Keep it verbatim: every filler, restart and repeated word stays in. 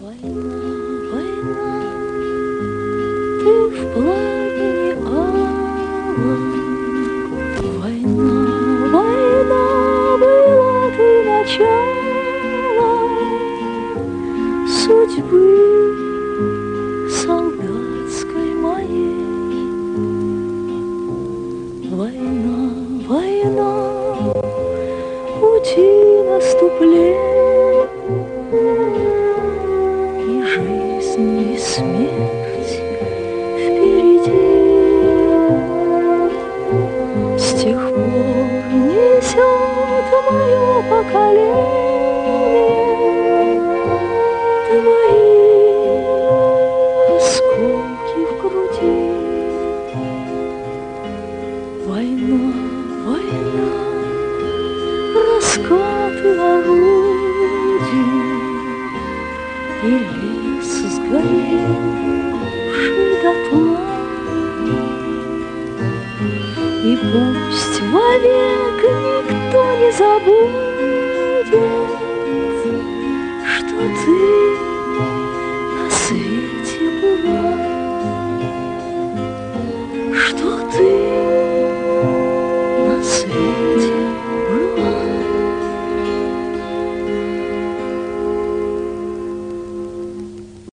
Война, война, ты в пламени алом. Война, война, была ты началом судьбы солдатской моей. Война, война, пути наступления, и жизнь, и смерть впереди. С тех пор несет мое поколение твои осколки в груди. Война, война, раскаты орудий, и лес сгоревший дотла. И пусть вовек никто не забудет